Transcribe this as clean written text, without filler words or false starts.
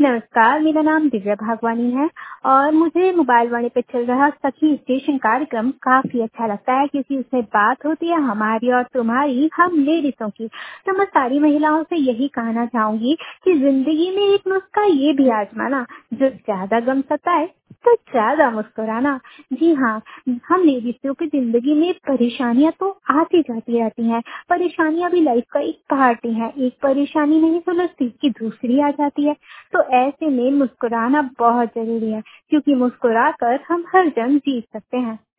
नमस्कार, मेरा नाम दिव्या भागवानी है और मुझे मोबाइल वाणी पे चल रहा सखी स्टेशन कार्यक्रम काफ़ी अच्छा लगता है क्योंकि उसमें बात होती है हमारी और तुम्हारी, हम लेडीज़ों की। तो मैं सारी महिलाओं से यही कहना चाहूँगी कि ज़िंदगी में एक नुस्खा ये भी आज़माना, जो ज़्यादा गम सताए तो ज़्यादा मुस्कुराना। जी हाँ, हम लेडीज़ों की ज़िंदगी में परेशानियाँ तो आती-जाती रहती हैं। परेशानियाँ भी लाइफ़ का एक पार्ट ही है। एक परेशानी नहीं सुलझती कि दूसरी आ जाती है। तो ऐसे में मुस्कुराना बहुत ज़रूरी है क्योंकि मुस्कुराकर हम हर जंग जीत सकते हैं।